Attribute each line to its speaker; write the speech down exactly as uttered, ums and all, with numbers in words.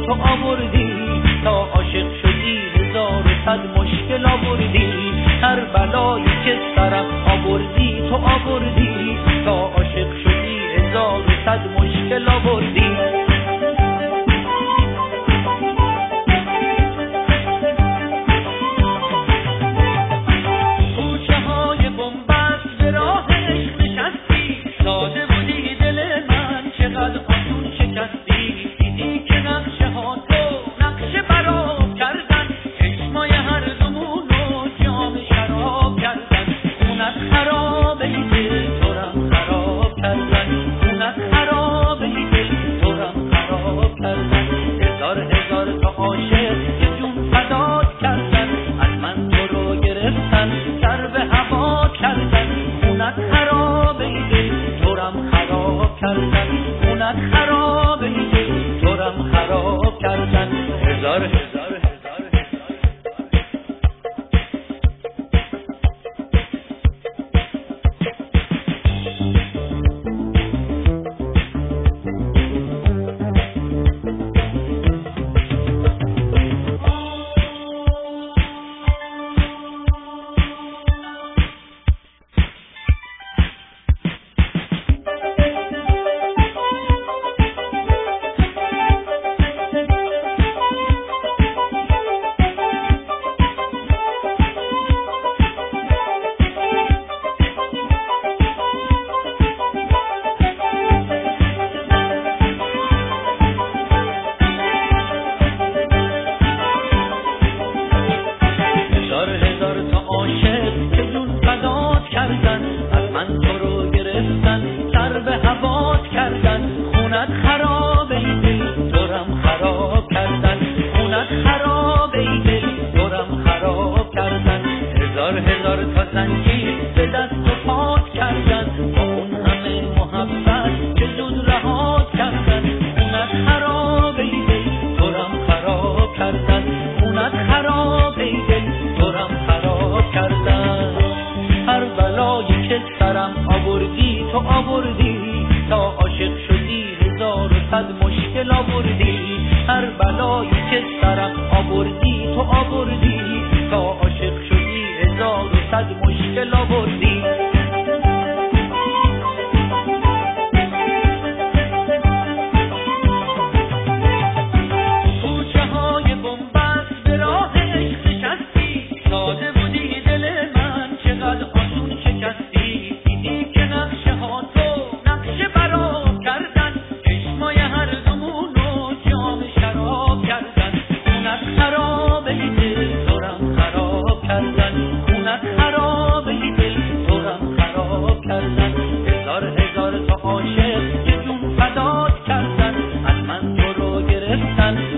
Speaker 1: تو آوردی، تا عاشق شدی هزار و صد مشکل آوردی. هر بلایی که سرم آوردی تو آوردی، تا عاشق شدی هزار و صد مشکل آوردی. تو آوردی، تا عاشق شدی هزار و صد مشکل آوردی. هر بلایی که سرم آوردی تو آوردی، تا عاشق شدی هزار و صد مشکل آوردی. هزار هزار تا عاشق یه جون فدات کردن، از من تو رو گرفتن.